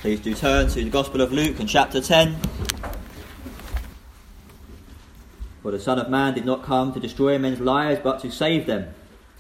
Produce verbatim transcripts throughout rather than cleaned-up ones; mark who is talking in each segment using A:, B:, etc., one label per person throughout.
A: Please do turn to the Gospel of Luke and chapter ten. For the Son of Man did not come to destroy men's lives, but to save them.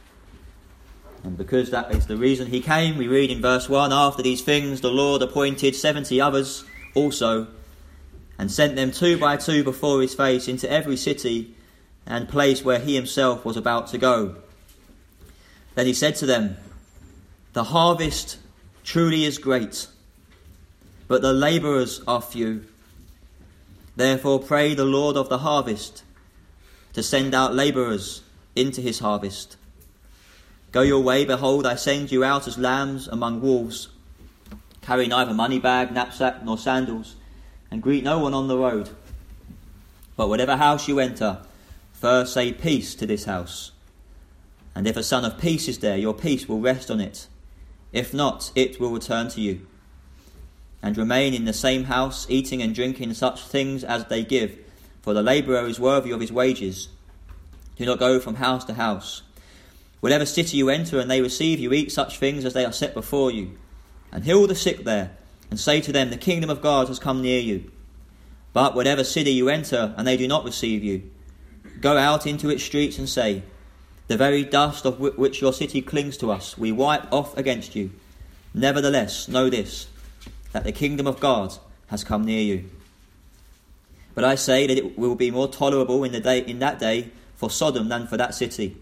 A: And because that is the reason he came, we read in verse one, after these things the Lord appointed seventy others also, and sent them two by two before his face into every city and place where he himself was about to go. Then he said to them, the harvest truly is great, but the labourers are few. Therefore pray the Lord of the harvest to send out labourers into his harvest. Go your way, behold, I send you out as lambs among wolves. Carry neither money bag, knapsack, nor sandals, and greet no one on the road. But whatever house you enter, first say peace to this house. And if a son of peace is there, your peace will rest on it. If not, it will return to you. And remain in the same house, eating and drinking such things as they give, for the labourer is worthy of his wages. Do not go from house to house. Whatever city you enter and they receive you, eat such things as they are set before you. And heal the sick there, and say to them, the kingdom of God has come near you. But whatever city you enter and they do not receive you, go out into its streets and say, the very dust of which your city clings to us, we wipe off against you. Nevertheless, know this, that the kingdom of God has come near you. But I say that it will be more tolerable in the day in that day for Sodom than for that city.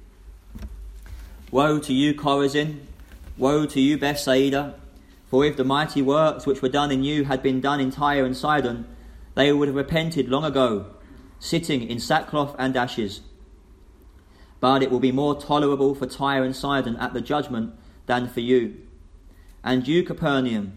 A: Woe to you, Chorazin! Woe to you, Bethsaida! For if the mighty works which were done in you had been done in Tyre and Sidon, they would have repented long ago, sitting in sackcloth and ashes. But it will be more tolerable for Tyre and Sidon at the judgment than for you. And you, Capernaum,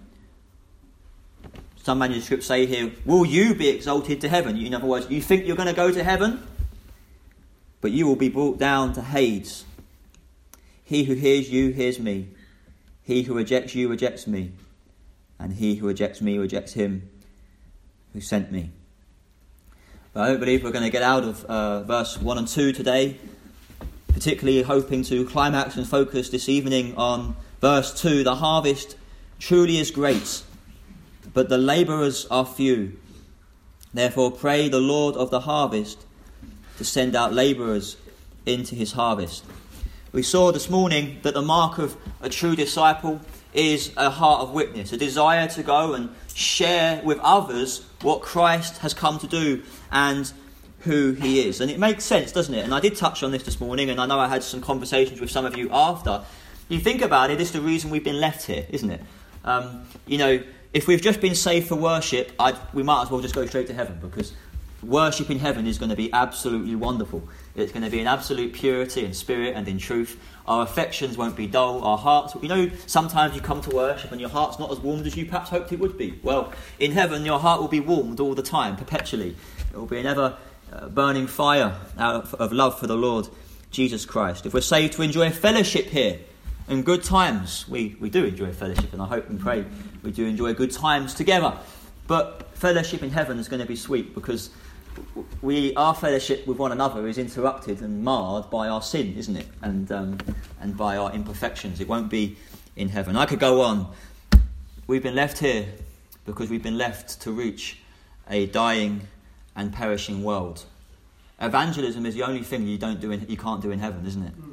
A: some manuscripts say here, will you be exalted to heaven? In other words, you think you're going to go to heaven? But you will be brought down to Hades. He who hears you hears me. He who rejects you rejects me. And he who rejects me rejects him who sent me. But I don't believe we're going to get out of uh, verse one and two today, particularly hoping to climax and focus this evening on verse two. The harvest truly is great, but the labourers are few. Therefore pray the Lord of the harvest to send out labourers into his harvest. We saw this morning that the mark of a true disciple is a heart of witness, a desire to go and share with others what Christ has come to do and who he is. And it makes sense, doesn't it? And I did touch on this this morning, and I know I had some conversations with some of you after. You think about it, it's the reason we've been left here, isn't it? Um, you know, if we've just been saved for worship, I'd, we might as well just go straight to heaven, because worship in heaven is going to be absolutely wonderful. It's going to be in absolute purity and spirit and in truth. Our affections won't be dull. Our hearts, you know, sometimes you come to worship and your heart's not as warmed as you perhaps hoped it would be. Well, in heaven, your heart will be warmed all the time, perpetually. It will be an ever uh, burning fire out of, of love for the Lord Jesus Christ. If we're saved to enjoy fellowship here and good times, we, we do enjoy fellowship, and I hope and pray we do enjoy good times together. But fellowship in heaven is going to be sweet, because we our fellowship with one another is interrupted and marred by our sin, isn't it? And um, and by our imperfections. It won't be in heaven. I could go on. We've been left here because we've been left to reach a dying and perishing world. Evangelism is the only thing you don't do in, you can't do in heaven, isn't it?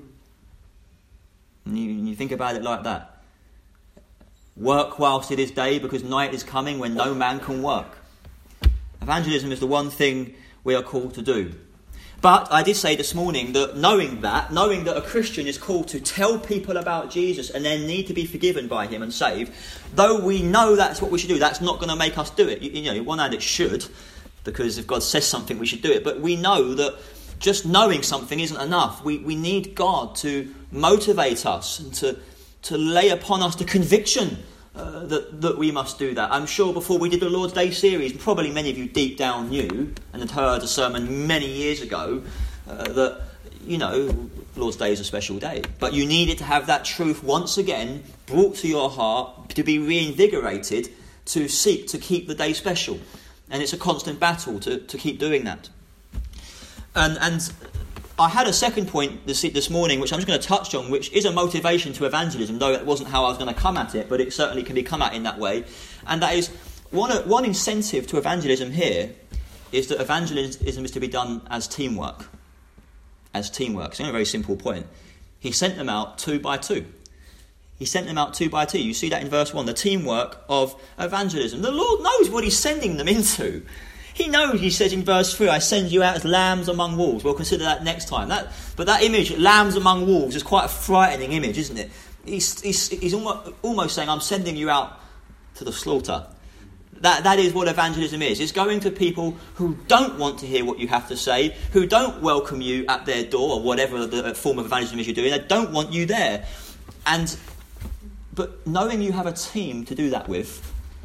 A: And you, you think about it like that. Work whilst it is day, because night is coming when no man can work. Evangelism is the one thing we are called to do. But I did say this morning that knowing that, knowing that a Christian is called to tell people about Jesus and then need to be forgiven by him and saved, though we know that's what we should do, that's not going to make us do it. You, you know, one hand it should, because if God says something, we should do it. But we know that just knowing something isn't enough. We we need God to motivate us and to, to lay upon us the conviction Uh, that, that we must do that. I'm sure before we did the Lord's Day series, probably many of you deep down knew and had heard a sermon many years ago uh, that, you know, Lord's Day is a special day. But you needed to have that truth once again brought to your heart, to be reinvigorated, to seek to keep the day special. And it's a constant battle to, to keep doing that. And, and I had a second point this, this morning, which I'm just going to touch on, which is a motivation to evangelism, though it wasn't how I was going to come at it, but it certainly can be come at in that way. And that is, one, one incentive to evangelism here is that evangelism is to be done as teamwork. As teamwork. It's only a very simple point. He sent them out two by two. He sent them out two by two. You see that in verse one, the teamwork of evangelism. The Lord knows what he's sending them into. He knows, he says in verse three, I send you out as lambs among wolves. We'll consider that next time. That, but that image, lambs among wolves, is quite a frightening image, isn't it? He's, he's, he's almost, almost saying, I'm sending you out to the slaughter. That, that is what evangelism is. It's going to people who don't want to hear what you have to say, who don't welcome you at their door, or whatever the form of evangelism is you're doing. They don't want you there. And But knowing you have a team to do that with,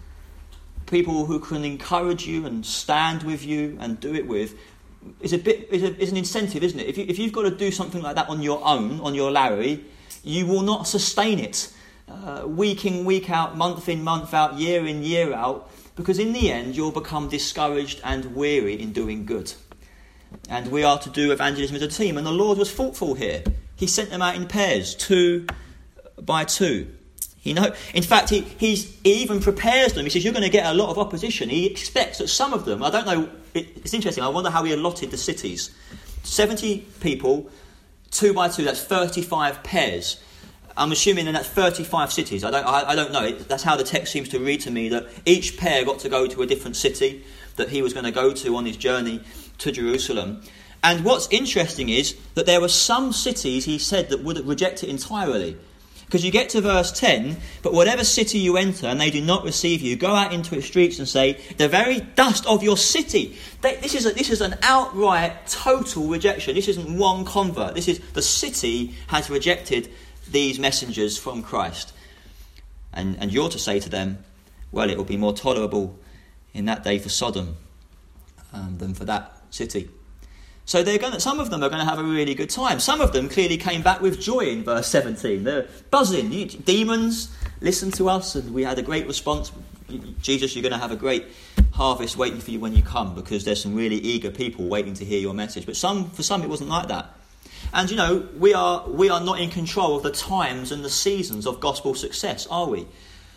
A: people who can encourage you and stand with you and do it with, is a bit is, a, is an incentive, isn't it? If, you, if you've got to do something like that on your own, on your Larry, you will not sustain it uh, week in, week out, month in, month out, year in, year out, because in the end you'll become discouraged and weary in doing good. And we are to do evangelism as a team, and the Lord was thoughtful here. He sent them out in pairs, two by two. You know, in fact, he, he's, he even prepares them. He says, you're going to get a lot of opposition. He expects that some of them, I don't know, it, it's interesting, I wonder how he allotted the cities. seventy people, two by two, that's thirty-five pairs. I'm assuming then that's thirty-five cities. I don't, I, I don't know. That's how the text seems to read to me, that each pair got to go to a different city that he was going to go to on his journey to Jerusalem. And what's interesting is that there were some cities, he said, that would reject it entirely. Because you get to verse ten, but whatever city you enter and they do not receive you, go out into its streets and say, the very dust of your city. They, this is a, this is an outright, total rejection. This isn't one convert. This is the city has rejected these messengers from Christ. And, and you're to say to them, well, it will be more tolerable in that day for Sodom um, than for that city. So they're going to, some of them are going to have a really good time. Some of them clearly came back with joy in verse seventeen. They're buzzing. You, demons, listen to us. And we had a great response. Jesus, you're going to have a great harvest waiting for you when you come, because there's some really eager people waiting to hear your message. But some, for some it wasn't like that. And you know, we are we are not in control of the times and the seasons of gospel success, are we?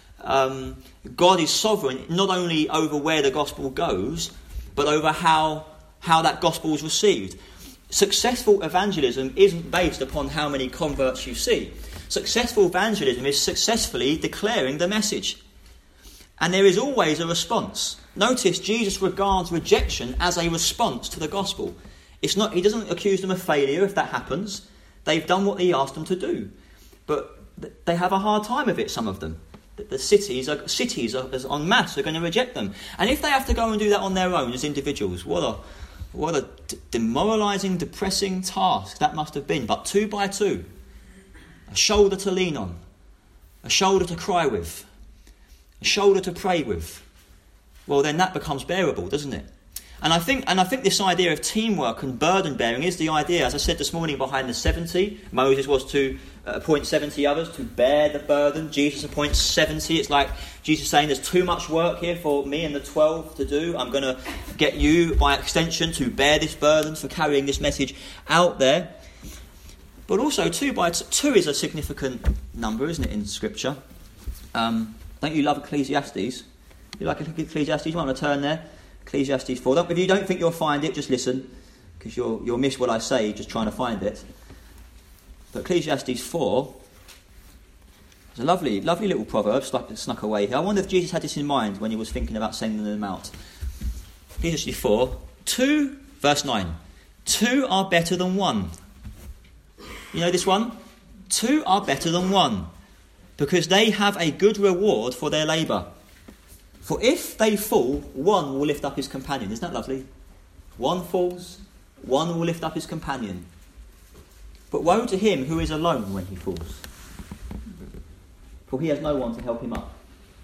A: Um, God is sovereign not only over where the gospel goes, but over how how that gospel is received. Successful evangelism isn't based upon how many converts you see. Successful evangelism is successfully declaring the message. And there is always a response. Notice Jesus regards rejection as a response to the gospel. It's not, he doesn't accuse them of failure if that happens. They've done what he asked them to do. But they have a hard time of it, some of them. The cities are, cities are, en masse are going to reject them. And if they have to go and do that on their own as individuals, what a what a d- demoralising, depressing task that must have been. But two by two, a shoulder to lean on, a shoulder to cry with, a shoulder to pray with, well then that becomes bearable, doesn't it? And I think and I think this idea of teamwork and burden bearing is the idea, as I said this morning, behind the seventy. Moses was to uh, appoint seventy others to bear the burden. Jesus appoints seventy. It's like Jesus saying there's too much work here for me and the twelve to do. I'm going to get you, by extension, to bear this burden for carrying this message out there. But also, two by two, two is a significant number, isn't it, in Scripture? Um, don't you love Ecclesiastes? You like Ecclesiastes? You want to turn there? Ecclesiastes four. If you don't think you'll find it, just listen, because you'll you'll miss what I say just trying to find it. But Ecclesiastes four is a lovely, lovely little proverb stuck, snuck away here. I wonder if Jesus had this in mind when he was thinking about sending them out. Ecclesiastes four, two, verse nine. Two are better than one. You know this one? Two are better than one, because they have a good reward for their labour. For if they fall, one will lift up his companion. Isn't that lovely? One falls, one will lift up his companion. But woe to him who is alone when he falls, for he has no one to help him up.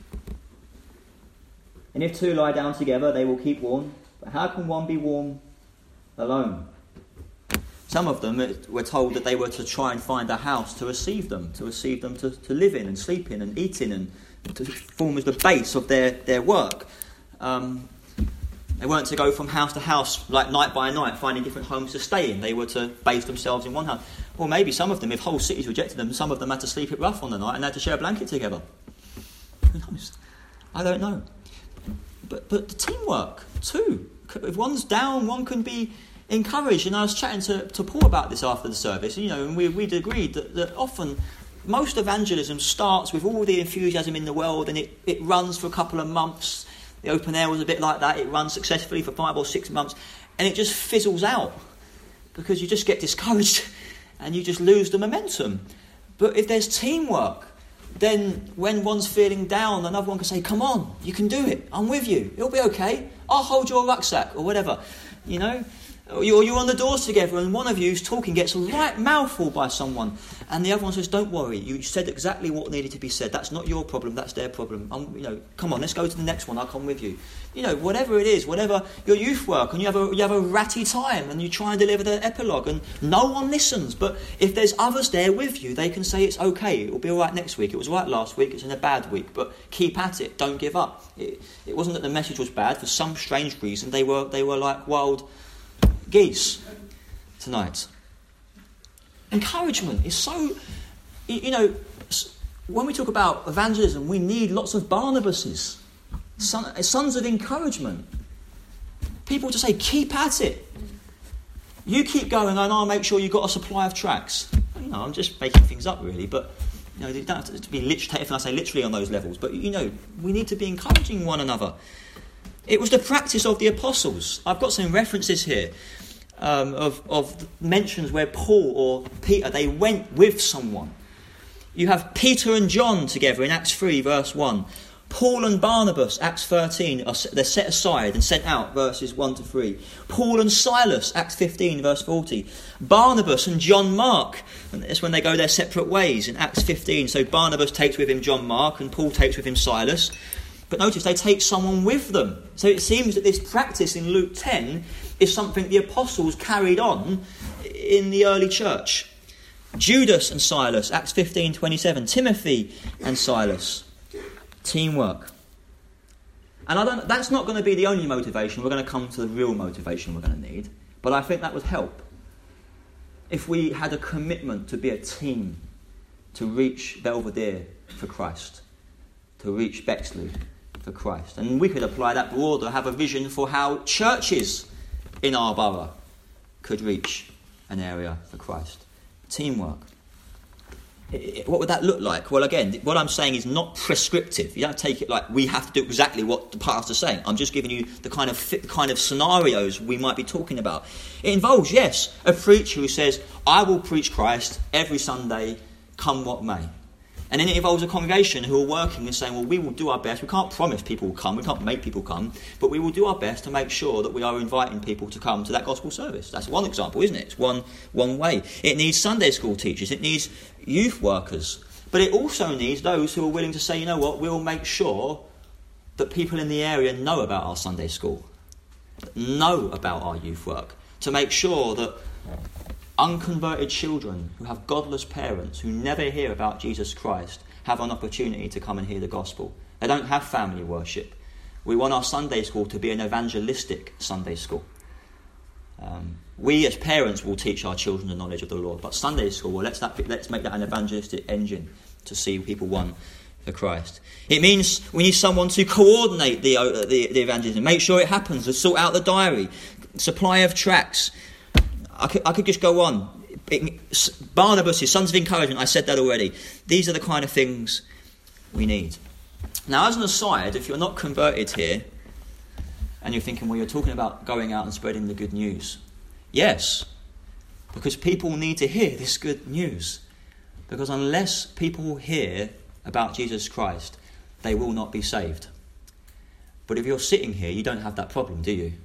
A: And if two lie down together, they will keep warm. But how can one be warm alone? Some of them were told that they were to try and find a house to receive them, to receive them to, to live in and sleep in and eat in, and to form as the base of their, their work. Um, They weren't to go from house to house, like night by night, finding different homes to stay in. They were to base themselves in one house. Or maybe some of them, if whole cities rejected them, some of them had to sleep it rough on the night and had to share a blanket together. Who knows? I don't know. But but the teamwork, too. If one's down, one can be encouraged. And I was chatting to, to Paul about this after the service, you know, and we, we'd agreed that, that often most evangelism starts with all the enthusiasm in the world, and it, it runs for a couple of months. The open air was a bit like that. It runs successfully for five or six months, and it just fizzles out because you just get discouraged and you just lose the momentum. But if there's teamwork, then when one's feeling down, another one can say, come on, you can do it. I'm with you. It'll be okay. I'll hold your rucksack or whatever, you know. Or you're on the doors together and one of you's talking, gets a right mouthful by someone, and the other one says, don't worry, you said exactly what needed to be said. That's not your problem, that's their problem. I'm, you know, come on, let's go to the next one, I'll come with you. You know, whatever it is, whatever your youth work, and you have a you have a ratty time and you try and deliver the epilogue and no one listens. But if there's others there with you, they can say it's okay, it will be all right next week. It was all right last week, it's in a bad week, but keep at it, don't give up. It, it wasn't that the message was bad. For some strange reason, they were they were like wild geese tonight. Encouragement is so, you know, when we talk about evangelism, we need lots of Barnabases, son, sons of encouragement. People to say, keep at it. You keep going and I'll make sure you've got a supply of tracks. You know, I'm just making things up really, but you know, you don't have to be literally, if I say literally on those levels, but you know, we need to be encouraging one another. It was the practice of the apostles. I've got some references here um, of, of mentions where Paul or Peter, they went with someone. You have Peter and John together in Acts three, verse one. Paul and Barnabas, Acts thirteen, are, they're set aside and sent out, verses one to three. Paul and Silas, Acts fifteen, verse forty. Barnabas and John Mark, and that's when they go their separate ways in Acts fifteen. So Barnabas takes with him John Mark and Paul takes with him Silas. But notice they take someone with them. So it seems that this practice in Luke ten is something the apostles carried on in the early church. Judas and Silas, Acts fifteen twenty-seven. Timothy and Silas. Teamwork. And I don't, that's not going to be the only motivation. We're going to come to the real motivation we're going to need. But I think that would help. If we had a commitment to be a team to reach Belvedere for Christ. To reach Bexley for Christ. And we could apply that broader, have a vision for how churches in our borough could reach an area for Christ. Teamwork. What would that look like? Well, again, what I'm saying is not prescriptive. You don't take it like we have to do exactly what the pastor's saying. I'm just giving you the kind of fit, kind of scenarios we might be talking about. It involves, yes, a preacher who says, I will preach Christ every Sunday, come what may. And then it involves a congregation who are working and saying, well, we will do our best. We can't promise people will come. We can't make people come. But we will do our best to make sure that we are inviting people to come to that gospel service. That's one example, isn't it? It's one, one way. It needs Sunday school teachers. It needs youth workers. But it also needs those who are willing to say, you know what, we'll make sure that people in the area know about our Sunday school, know about our youth work, to make sure that unconverted children who have godless parents who never hear about Jesus Christ have an opportunity to come and hear the gospel. They don't have family worship. We want our Sunday school to be an evangelistic Sunday school. Um, we as parents will teach our children the knowledge of the Lord, but Sunday school, well, let's, that, let's make that an evangelistic engine to see people won for Christ. It means we need someone to coordinate the, uh, the, the evangelism, make sure it happens, to sort out the diary, supply of tracts. I could, I could just go on. It, Barnabas, his sons of encouragement, I said that already. These are the kind of things we need. Now, as an aside, if you're not converted here, and you're thinking, well, you're talking about going out and spreading the good news. Yes, because people need to hear this good news. Because unless people hear about Jesus Christ, they will not be saved. But if you're sitting here, you don't have that problem, do you?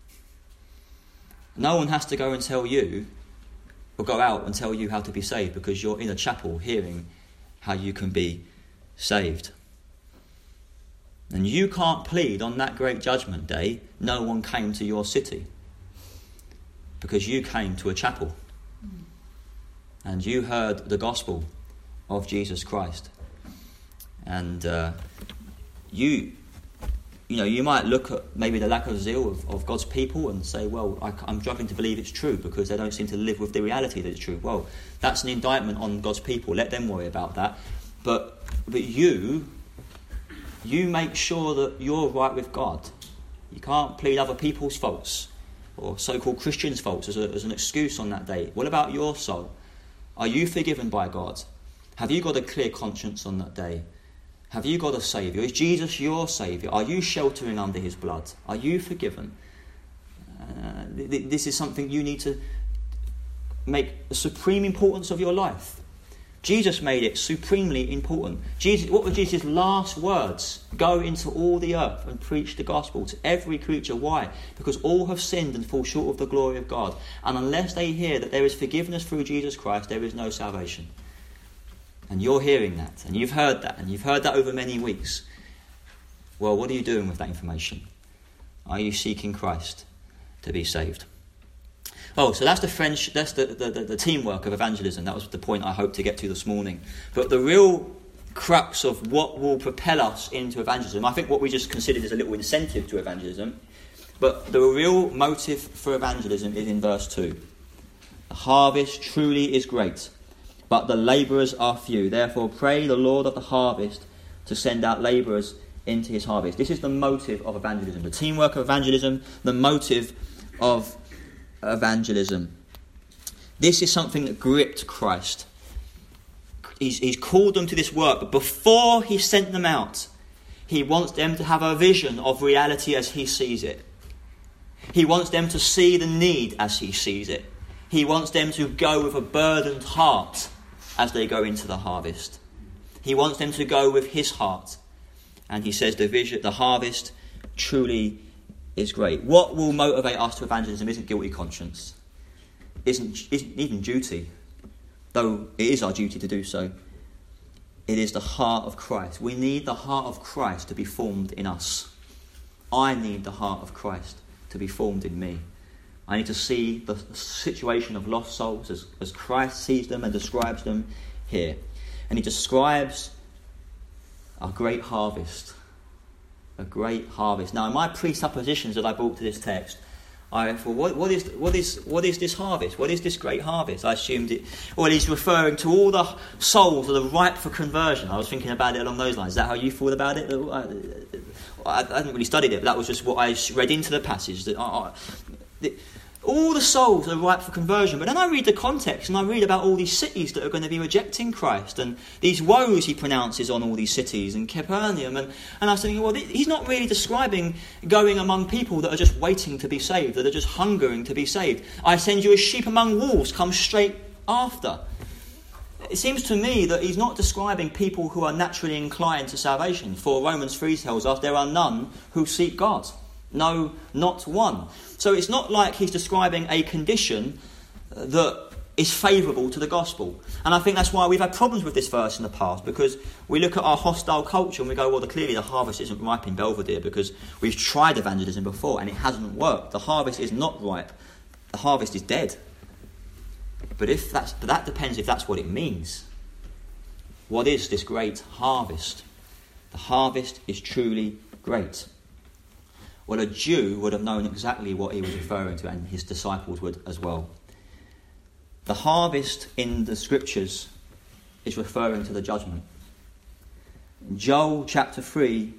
A: No one has to go and tell you, or go out and tell you how to be saved, because you're in a chapel hearing how you can be saved. And you can't plead on that great judgment day, no one came to your city, because you came to a chapel and you heard the gospel of Jesus Christ. And uh, you you know, you might look at maybe the lack of zeal of, of God's people and say, well, I, I'm struggling to believe it's true because they don't seem to live with the reality that it's true. Well, that's an indictment on God's people. Let them worry about that. But but you, you make sure that you're right with God. You can't plead other people's faults or so-called Christians' faults as, a, as an excuse on that day. What about your soul? Are you forgiven by God? Have you got a clear conscience on that day? Have you got a saviour? Is Jesus your saviour? Are you sheltering under his blood? Are you forgiven? Uh, th- this is something you need to make the supreme importance of your life. Jesus made it supremely important. Jesus, what were Jesus' last words? Go into all the earth and preach the gospel to every creature. Why? Because all have sinned and fall short of the glory of God. And unless they hear that there is forgiveness through Jesus Christ, there is no salvation. And you're hearing that, and you've heard that, and you've heard that over many weeks. Well, what are you doing with that information? Are you seeking Christ to be saved? Oh, so that's the French, that's the, the, the, the teamwork of evangelism. That was the point I hoped to get to this morning. But the real crux of what will propel us into evangelism, I think what we just considered is a little incentive to evangelism, but the real motive for evangelism is in verse two. The harvest truly is great, but the labourers are few. Therefore pray the Lord of the harvest to send out labourers into his harvest. This is the motive of evangelism. The teamwork of evangelism, the motive of evangelism. This is something that gripped Christ. He's, he's called them to this work, but before he sent them out, he wants them to have a vision of reality as he sees it. He wants them to see the need as he sees it. He wants them to go with a burdened heart as they go into the harvest. He wants them to go with his heart. And he says the vision, the harvest truly is great. What will motivate us to evangelism isn't guilty conscience. Isn't, isn't even duty. Though it is our duty to do so. It is the heart of Christ. We need the heart of Christ to be formed in us. I need the heart of Christ to be formed in me. I need to see the situation of lost souls as, as Christ sees them and describes them here. And he describes a great harvest. A great harvest. Now, in my presuppositions that I brought to this text, I thought, what, what is what is what is this harvest? What is this great harvest? I assumed it. Well, he's referring to all the souls that are ripe for conversion. I was thinking about it along those lines. Is that how you thought about it? I, I hadn't really studied it, but that was just what I read into the passage. That I, I, the, all the souls are ripe for conversion. But then I read the context and I read about all these cities that are going to be rejecting Christ and these woes he pronounces on all these cities and Capernaum. And, and I was thinking, well, he's not really describing going among people that are just waiting to be saved, that are just hungering to be saved. I send you as sheep among wolves, come straight after. It seems to me that he's not describing people who are naturally inclined to salvation. For Romans three tells us there are none who seek God. No, not one. So it's not like he's describing a condition that is favourable to the gospel. And I think that's why we've had problems with this verse in the past, because we look at our hostile culture and we go, well, clearly the harvest isn't ripe in Belvedere because we've tried evangelism before and it hasn't worked. The harvest is not ripe. The harvest is dead. But if that's, but that depends if that's what it means. What is this great harvest? The harvest is truly great. Well, a Jew would have known exactly what he was referring to, and his disciples would as well. The harvest in the scriptures is referring to the judgment. In Joel chapter three,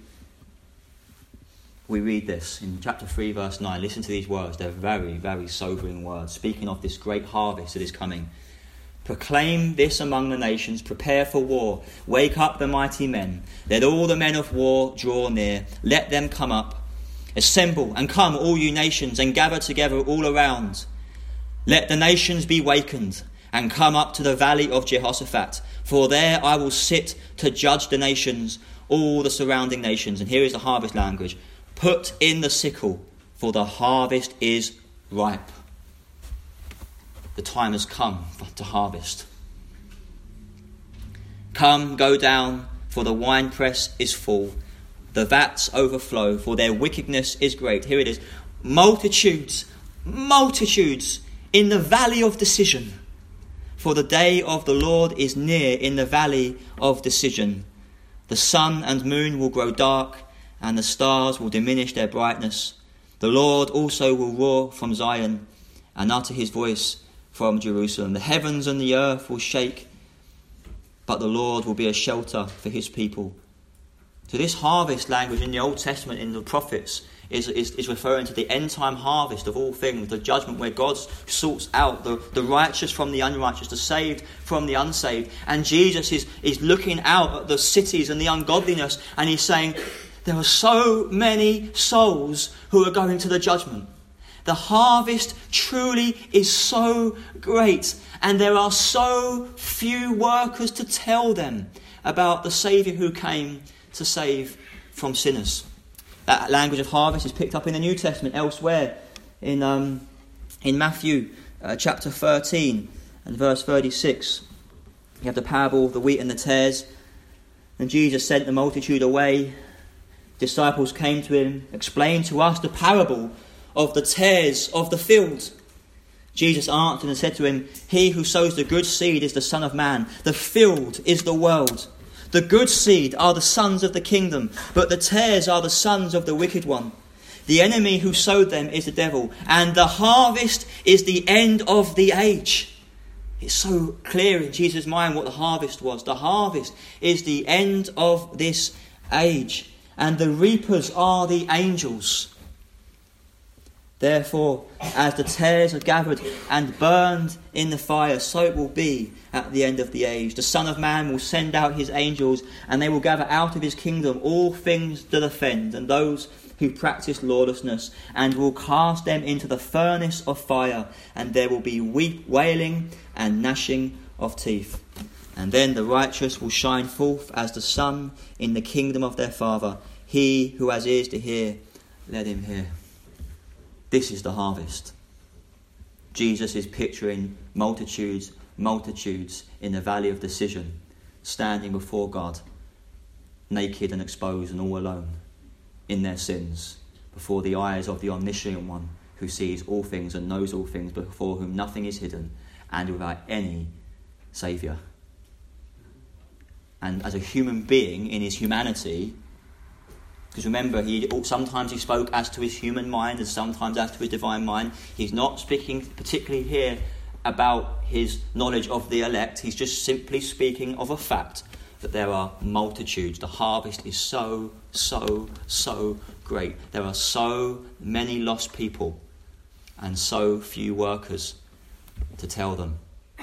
A: we read this. In chapter three, verse nine, listen to these words. They're very, very sobering words, speaking of this great harvest that is coming. Proclaim this among the nations, prepare for war, wake up the mighty men, let all the men of war draw near, let them come up. Assemble and come, all you nations, and gather together all around. Let the nations be wakened, and come up to the valley of Jehoshaphat. For there I will sit to judge the nations, all the surrounding nations. And here is the harvest language. Put in the sickle, for the harvest is ripe. The time has come to harvest. Come, go down, for the winepress is full. The vats overflow, for their wickedness is great. Here it is. Multitudes, multitudes in the valley of decision. For the day of the Lord is near in the valley of decision. The sun and moon will grow dark, and the stars will diminish their brightness. The Lord also will roar from Zion and utter his voice from Jerusalem. The heavens and the earth will shake, but the Lord will be a shelter for his people. So this harvest language in the Old Testament, in the prophets, is, is, is referring to the end-time harvest of all things, the judgment where God sorts out the, the righteous from the unrighteous, the saved from the unsaved. And Jesus is, is looking out at the cities and the ungodliness, and he's saying, there are so many souls who are going to the judgment. The harvest truly is so great, and there are so few workers to tell them about the Saviour who came to save from sinners. That language of harvest is picked up in the New Testament elsewhere. In um, in Matthew uh, chapter thirteen and verse thirty-six, you have the parable of the wheat and the tares. And Jesus sent the multitude away. Disciples came to him, explained to us the parable of the tares of the field. Jesus answered and said to him, he who sows the good seed is the Son of Man. The field is the world. The good seed are the sons of the kingdom, but the tares are the sons of the wicked one. The enemy who sowed them is the devil, and the harvest is the end of the age. It's so clear in Jesus' mind what the harvest was. The harvest is the end of this age, and the reapers are the angels. Therefore, as the tares are gathered and burned in the fire, so it will be at the end of the age. The Son of Man will send out his angels, and they will gather out of his kingdom all things that offend, and those who practice lawlessness, and will cast them into the furnace of fire, and there will be weep, wailing and gnashing of teeth. And then the righteous will shine forth as the sun in the kingdom of their Father. He who has ears to hear, let him hear. This is the harvest. Jesus is picturing multitudes, multitudes in the valley of decision, standing before God, naked and exposed and all alone in their sins, before the eyes of the omniscient one who sees all things and knows all things, before whom nothing is hidden, and without any saviour. And as a human being in his humanity, because remember, he sometimes he spoke as to his human mind and sometimes as to his divine mind. He's not speaking particularly here about his knowledge of the elect. He's just simply speaking of a fact that there are multitudes. The harvest is so, so, so great. There are so many lost people and so few workers to tell them.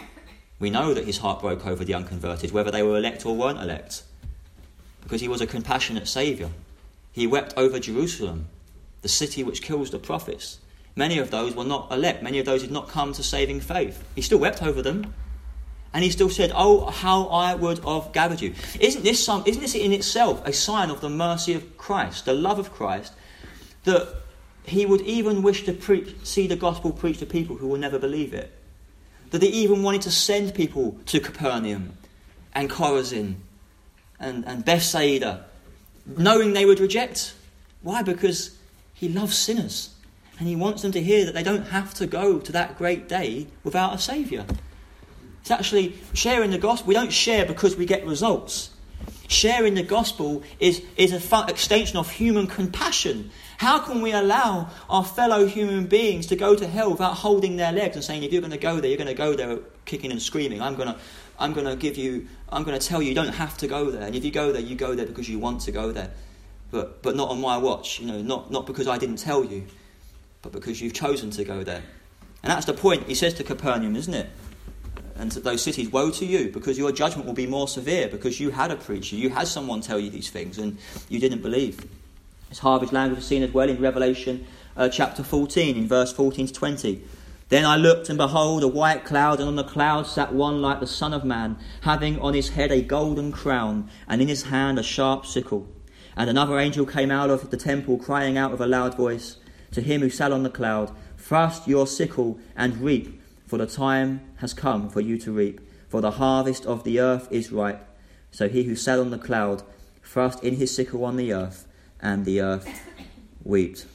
A: We know that his heart broke over the unconverted, whether they were elect or weren't elect, because he was a compassionate saviour. He wept over Jerusalem, the city which kills the prophets. Many of those were not elect. Many of those did not come to saving faith. He still wept over them. And he still said, oh, how I would have gathered you. Isn't this some, isn't this in itself a sign of the mercy of Christ, the love of Christ, that he would even wish to preach, see the gospel preached to people who will never believe it? That he even wanted to send people to Capernaum and Chorazin and, and Bethsaida, knowing they would reject. Why? Because he loves sinners. And he wants them to hear that they don't have to go to that great day without a saviour. It's actually sharing the gospel. We don't share because we get results. Sharing the gospel is, is an fu- extension of human compassion. How can we allow our fellow human beings to go to hell without holding their legs and saying, if you're going to go there, you're going to go there kicking and screaming. I'm going to I'm going to give you, I'm going to tell you you don't have to go there. And if you go there, you go there because you want to go there. But but not on my watch, you know, not, not because I didn't tell you, but because you've chosen to go there. And that's the point he says to Capernaum, isn't it? And to those cities, woe to you, because your judgment will be more severe, because you had a preacher, you had someone tell you these things, and you didn't believe. This harvest language is seen as well in Revelation uh, chapter fourteen, in verse fourteen to twenty. Then I looked, and behold, a white cloud, and on the cloud sat one like the Son of Man, having on his head a golden crown, and in his hand a sharp sickle. And another angel came out of the temple, crying out with a loud voice to him who sat on the cloud, thrust your sickle and reap, for the time has come for you to reap, for the harvest of the earth is ripe. So he who sat on the cloud thrust in his sickle on the earth, and the earth wept.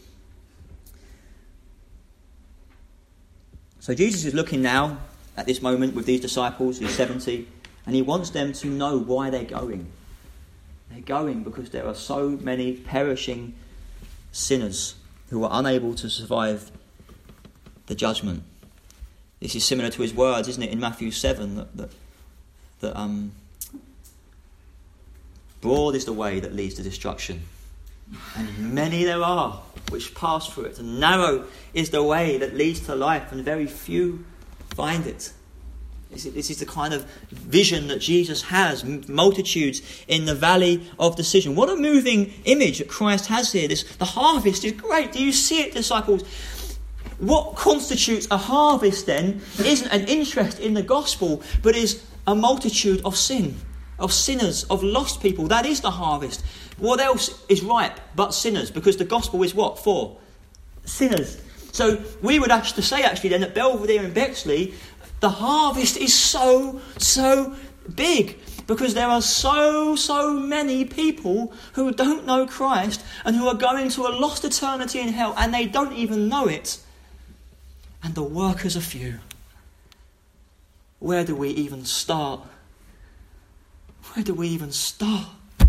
A: So Jesus is looking now at this moment with these disciples, these seventy, and he wants them to know why they're going. They're going because there are so many perishing sinners who are unable to survive the judgment. This is similar to his words, isn't it, in Matthew seven, that, that, that um, broad is the way that leads to destruction, and many there are which pass through it, and narrow is the way that leads to life, and very few find it. This is, this is the kind of vision that Jesus has, multitudes in the valley of decision. What a moving image that Christ has here. This, the harvest is great. Do you see it, disciples? What constitutes a harvest then isn't an interest in the gospel, but is a multitude of sin, of sinners, of lost people. That is the harvest. What else is ripe but sinners? Because the gospel is what for? Sinners. So we would have to say actually then at Belvedere and Bexley, the harvest is so, so big because there are so, so many people who don't know Christ and who are going to a lost eternity in hell, and they don't even know it. And the workers are few. Where do we even start? Where do we even start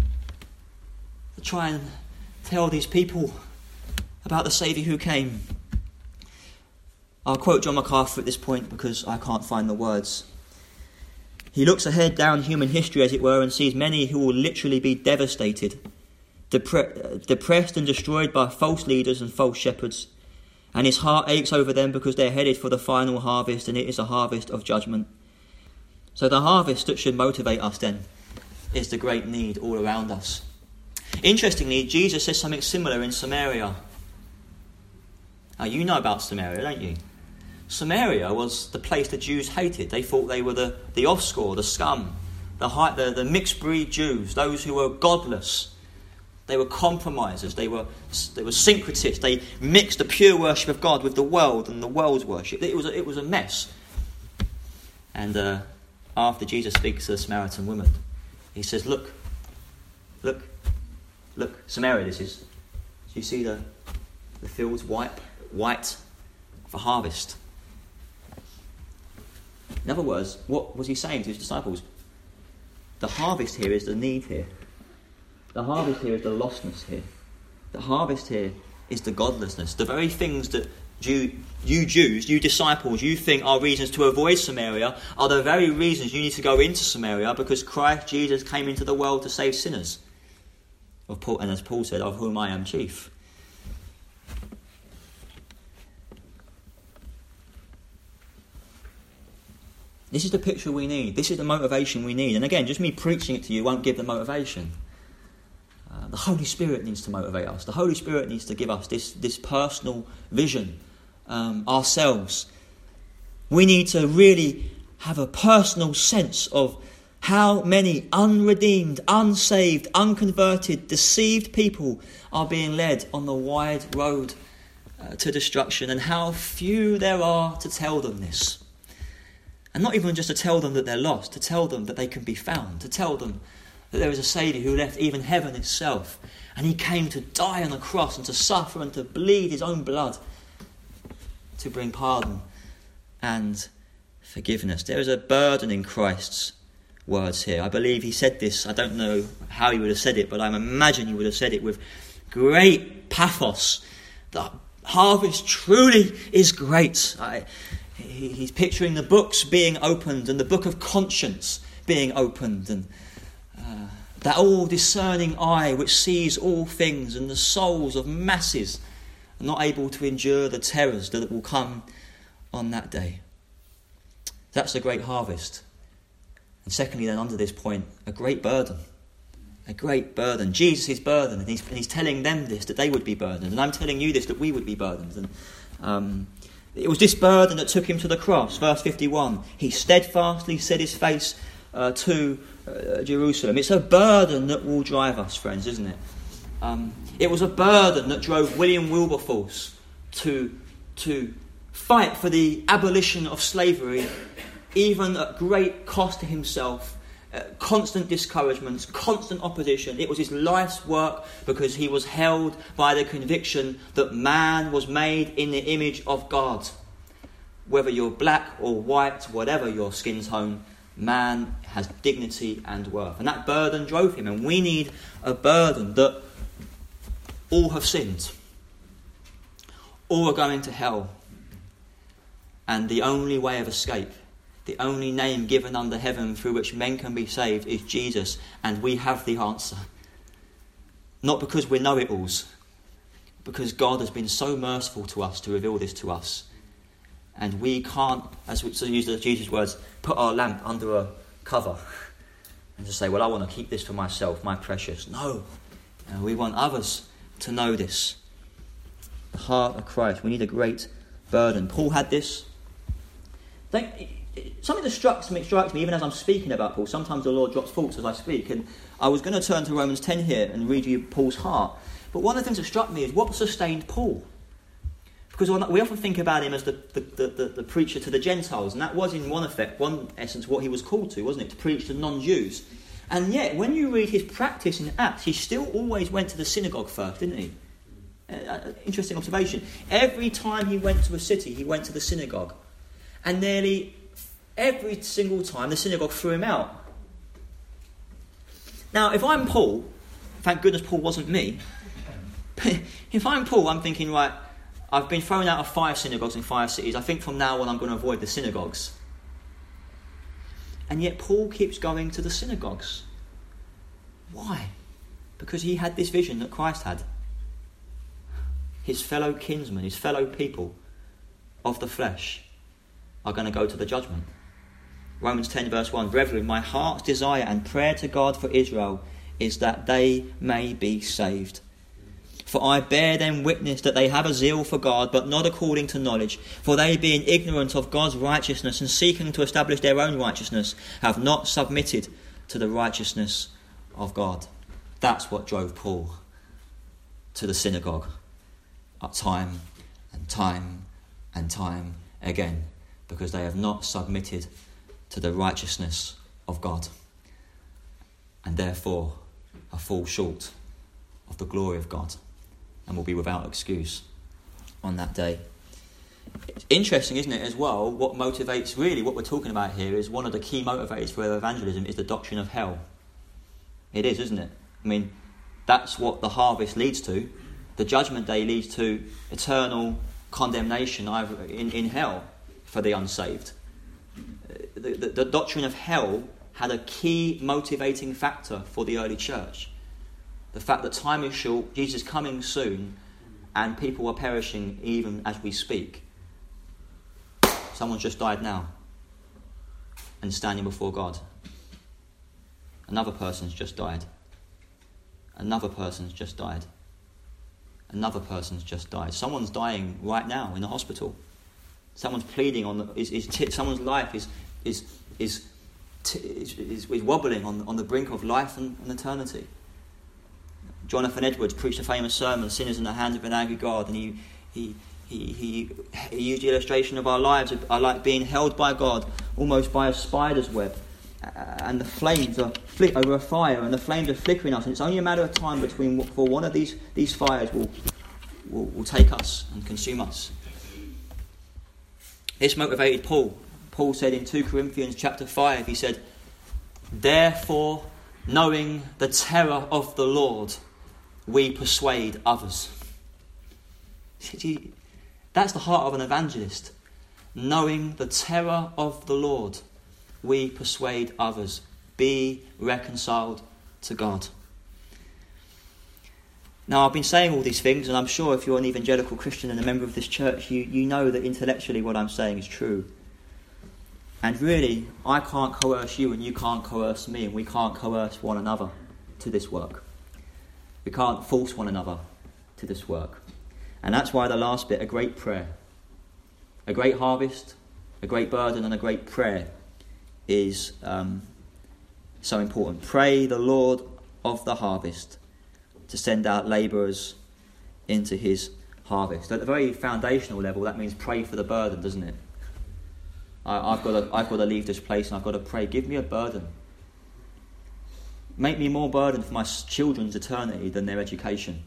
A: to try and tell these people about the Saviour who came? I'll quote John MacArthur at this point because I can't find the words. He looks ahead down human history, as it were, and sees many who will literally be devastated, depre- depressed and destroyed by false leaders and false shepherds. And his heart aches over them because they're headed for the final harvest, and it is a harvest of judgment. So the harvest that should motivate us then is the great need all around us. Interestingly, Jesus says something similar in Samaria. Now, you know about Samaria, don't you? Samaria was the place the Jews hated. They thought they were the, the offscore, the scum, the, high, the, the mixed breed Jews, those who were godless. They were compromisers. They were they were syncretists. They mixed the pure worship of God with the world and the world's worship. It was a, it was a mess. And uh, after Jesus speaks to the Samaritan woman, he says, "Look, look, look, Samaria. This is. Do you see the the fields white, white for harvest?" In other words, what was he saying to his disciples? The harvest here is the need here. The harvest here is the lostness here. The harvest here is the godlessness. The very things that Jew, you Jews, you disciples, you think are reasons to avoid Samaria are the very reasons you need to go into Samaria, because Christ Jesus came into the world to save sinners. Of Paul, and as Paul said, of whom I am chief. This is the picture we need. This is the motivation we need. And again, just me preaching it to you won't give the motivation. Uh, the Holy Spirit needs to motivate us. The Holy Spirit needs to give us this, this personal vision um, ourselves. We need to really have a personal sense of how many unredeemed, unsaved, unconverted, deceived people are being led on the wide road uh, to destruction, and how few there are to tell them this. And not even just to tell them that they're lost, to tell them that they can be found, to tell them that there is a Saviour who left even heaven itself, and he came to die on the cross and to suffer and to bleed his own blood to bring pardon and forgiveness. There is a burden in Christ's words here. I believe he said this, I don't know how he would have said it, but I imagine he would have said it with great pathos. The harvest truly is great. I, he, he's picturing the books being opened and the book of conscience being opened, and uh, that all-discerning eye which sees all things, and the souls of masses are not able to endure the terrors that will come on that day. That's the great harvest. And secondly, then, under this point, a great burden. A great burden. Jesus is burdened, and he's, and he's telling them this, that they would be burdened. And I'm telling you this, that we would be burdened. And um, it was this burden that took him to the cross. Verse fifty-one, he steadfastly set his face uh, to uh, Jerusalem. It's a burden that will drive us, friends, isn't it? Um, it was a burden that drove William Wilberforce to, to fight for the abolition of slavery, even at great cost to himself, uh, constant discouragements, constant opposition. It was his life's work, because he was held by the conviction that man was made in the image of God. Whether you're black or white, whatever your skin tone, Man has dignity and worth. And that burden drove him. And we need a burden that all have sinned. All are going to hell. And the only way of escape, the only name given under heaven through which men can be saved is Jesus. And we have the answer. Not because we're know-it-alls, because God has been so merciful to us to reveal this to us. And we can't, as we use Jesus' words, put our lamp under a cover and just say, well, I want to keep this for myself, my precious. No. Uh, we want others to know this. The heart of Christ. We need a great burden. Paul had this. Think, something that strikes me, strikes me even as I'm speaking about Paul. Sometimes the Lord drops thoughts as I speak. And I was going to turn to Romans ten here and read you Paul's heart. But one of the things that struck me is what sustained Paul. Because we often think about him as the, the, the, the preacher to the Gentiles. And that was in one effect, one essence, what he was called to, wasn't it? To preach to non-Jews. And yet, when you read his practice in Acts, he still always went to the synagogue first, didn't he? Uh, interesting observation. Every time he went to a city, he went to the synagogue. And nearly every single time, the synagogue threw him out. Now, if I'm Paul, thank goodness Paul wasn't me. If I'm Paul, I'm thinking, right, I've been thrown out of five synagogues in five cities. I think from now on I'm going to avoid the synagogues. And yet Paul keeps going to the synagogues. Why? Because he had this vision that Christ had. His fellow kinsmen, his fellow people of the flesh are going to go to the judgment. Romans ten verse one, brethren, my heart's desire and prayer to God for Israel is that they may be saved. For I bear them witness that they have a zeal for God, but not according to knowledge. For they, being ignorant of God's righteousness and seeking to establish their own righteousness, have not submitted to the righteousness of God. That's what drove Paul to the synagogue, at time and time and time again, because they have not submitted to the righteousness of God, and therefore are fall short of the glory of God, and will be without excuse on that day. It's interesting, isn't it, as well, what motivates, really what we're talking about here is one of the key motivators for evangelism is the doctrine of hell. It is, isn't it? I mean, that's what the harvest leads to. The judgment day leads to eternal condemnation either in, in hell for the unsaved. The, the, the doctrine of hell had a key motivating factor for the early church. The fact that time is short, Jesus is coming soon, and people are perishing even as we speak. Someone's just died now and standing before God. Another person's just died. Another person's just died. Another person's just died. Someone's dying right now in the hospital. Someone's pleading on the, is, is t- someone's life is is is, t- is, is, is wobbling on on the brink of life and, and eternity. Jonathan Edwards preached a famous sermon, "Sinners in the Hands of an Angry God," and he he he he, he used the illustration of our lives are like being held by God, almost by a spider's web, and the flames are flick over a fire, and the flames are flickering us, and it's only a matter of time between before one of these these fires will will, will take us and consume us. This motivated Paul. Paul said in Second Corinthians chapter five, he said, "Therefore, knowing the terror of the Lord, we persuade others." See, that's the heart of an evangelist. Knowing the terror of the Lord, we persuade others. Be reconciled to God. Now, I've been saying all these things, and I'm sure if you're an evangelical Christian and a member of this church, you, you know that intellectually what I'm saying is true. And really, I can't coerce you and you can't coerce me, and we can't coerce one another to this work. We can't force one another to this work. And that's why the last bit, a great prayer. A great harvest, a great burden, and a great prayer is um, so important. Pray the Lord of the harvest to send out labourers into his harvest. At the very foundational level, that means pray for the burden, doesn't it? I, I've got to, I've got to leave this place and I've got to pray. Give me a burden. Make me more burdened for my children's eternity than their education.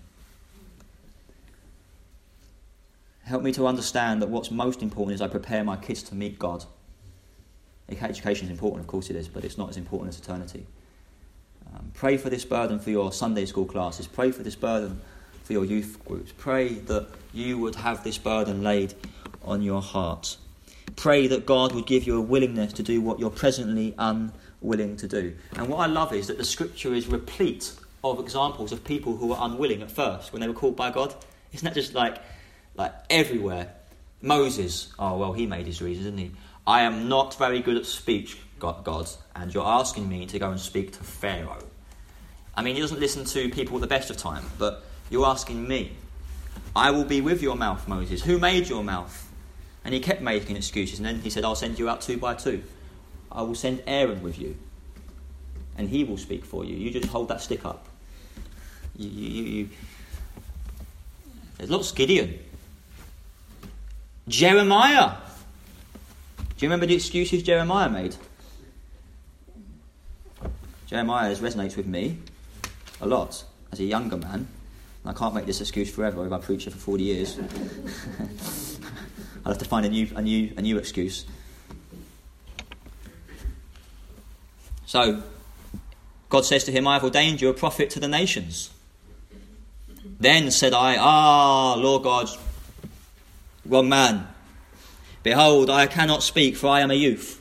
A: Help me to understand that what's most important is I prepare my kids to meet God. Education is important, of course it is, but it's not as important as eternity. Um, pray for this burden for your Sunday school classes. Pray for this burden for your youth groups. Pray that you would have this burden laid on your heart. Pray that God would give you a willingness to do what you're presently unwilling to do. And what I love is that the scripture is replete of examples of people who were unwilling at first when they were called by God. Isn't that just like, like everywhere? Moses, oh well, he made his reasons, didn't he? I am not very good at speech, God, and you're asking me to go and speak to Pharaoh. I mean, he doesn't listen to people at the best of time, but you're asking me. I will be with your mouth, Moses. Who made your mouth? And he kept making excuses, and then he said, I'll send you out two by two. I will send Aaron with you, and he will speak for you. You just hold that stick up. You, you, you, you. There's lots of Gideon. Jeremiah. Do you remember the excuses Jeremiah made? Jeremiah resonates with me a lot as a younger man. I can't make this excuse forever if I preach it for forty years. I'll have to find a new, a new, a new excuse. So, God says to him, I have ordained you a prophet to the nations. Then said I, Ah, Lord God, wrong man. Behold, I cannot speak, for I am a youth.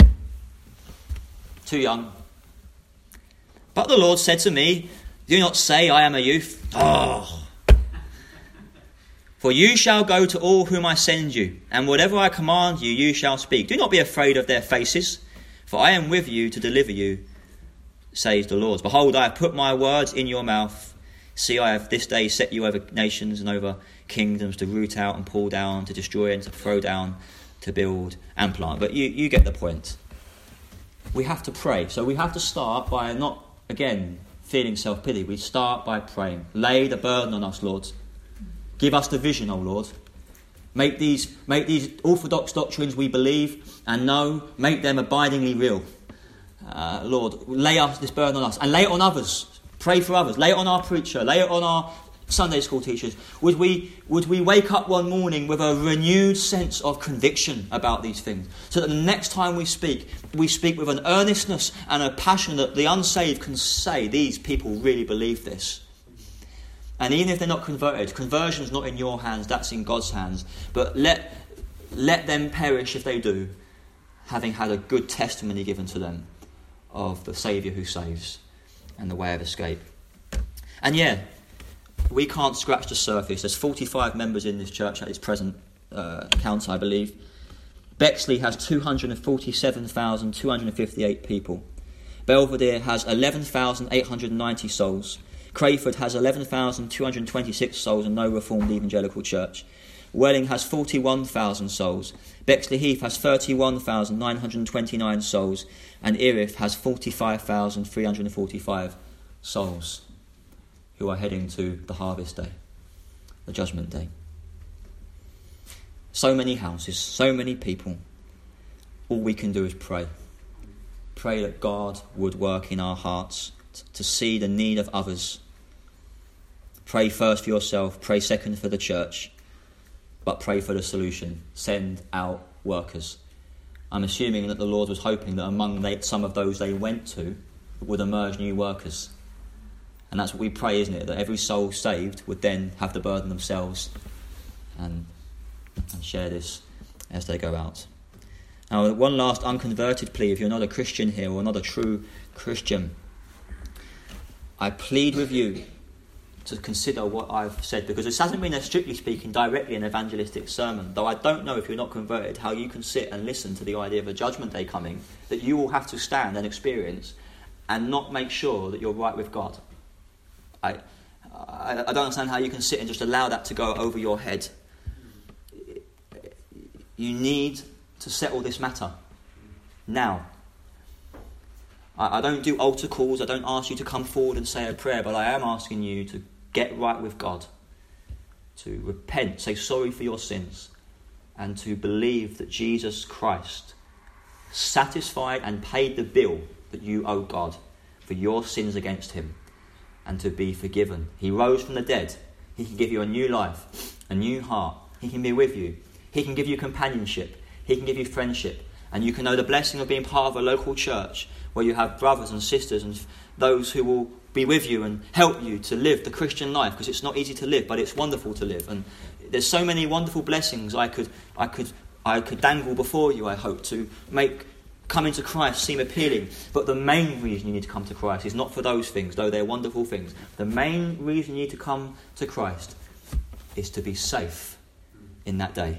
A: Too young. But the Lord said to me, do not say I am a youth. Oh. For you shall go to all whom I send you, and whatever I command you, you shall speak. Do not be afraid of their faces, for I am with you to deliver you, says the Lord. Behold, I have put my words in your mouth. See, I have this day set you over nations and over kingdoms to root out and pull down, to destroy and to throw down, to build and plant. But you, you get the point. We have to pray. So we have to start by not, again, feeling self-pity. We start by praying. Lay the burden on us, Lord. Give us the vision, O Lord. Make these, make these orthodox doctrines we believe and know, make them abidingly real. Uh, Lord, lay us this burden on us and lay it on others. Pray for others. Lay it on our preacher. Lay it on our Sunday school teachers. Would we, would we wake up one morning with a renewed sense of conviction about these things, so that the next time we speak, we speak with an earnestness and a passion that the unsaved can say, these people really believe this. And even if they're not converted, conversion is not in your hands, that's in God's hands. But let, let them perish if they do, having had a good testimony given to them of the Saviour who saves and the way of escape. And yeah, we can't scratch the surface. There's forty-five members in this church at its present uh, count, I believe. Bexley has two hundred forty-seven thousand two hundred fifty-eight people. Belvedere has eleven thousand eight hundred ninety souls. Crayford has eleven thousand two hundred twenty-six souls and no Reformed Evangelical Church. Welling has forty-one thousand souls. Bexley Heath has thirty-one thousand nine hundred twenty-nine souls. And Erith has forty-five thousand three hundred forty-five souls who are heading to the harvest day, the judgment day. So many houses, so many people. All we can do is pray. Pray that God would work in our hearts t- to see the need of others. Pray first for yourself, pray second for the church, but pray for the solution. Send out workers. I'm assuming that the Lord was hoping that among they, some of those they went to would emerge new workers. And that's what we pray, isn't it? That every soul saved would then have the burden themselves and, and share this as they go out. Now, one last unconverted plea. If you're not a Christian here or not a true Christian, I plead with you to consider what I've said, because this hasn't been, a, strictly speaking, directly an evangelistic sermon, though I don't know, if you're not converted, how you can sit and listen to the idea of a judgment day coming that you will have to stand and experience and not make sure that you're right with God. I, I, I don't understand how you can sit and just allow that to go over your head. You need to settle this matter now. I, I don't do altar calls. I don't ask you to come forward and say a prayer, but I am asking you to get right with God, to repent, say sorry for your sins, and to believe that Jesus Christ satisfied and paid the bill that you owe God for your sins against him, and to be forgiven. He rose from the dead. He can give you a new life, a new heart. He can be with you. He can give you companionship. He can give you friendship. And you can know the blessing of being part of a local church where you have brothers and sisters and those who will be with you and help you to live the Christian life, because it's not easy to live, but it's wonderful to live. And there's so many wonderful blessings I could I could I could dangle before you, I hope, to make coming to Christ seem appealing. But the main reason you need to come to Christ is not for those things, though they're wonderful things. The main reason you need to come to Christ is to be safe in that day.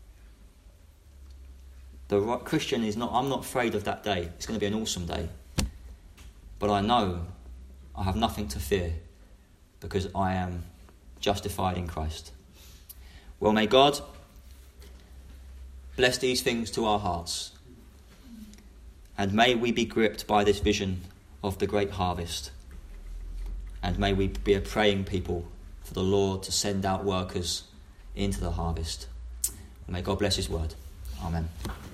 A: The Christian is not, I'm not afraid of that day. It's going to be an awesome day. But I know I have nothing to fear because I am justified in Christ. Well, may God bless these things to our hearts. And may we be gripped by this vision of the great harvest. And may we be a praying people for the Lord to send out workers into the harvest. And may God bless his word. Amen.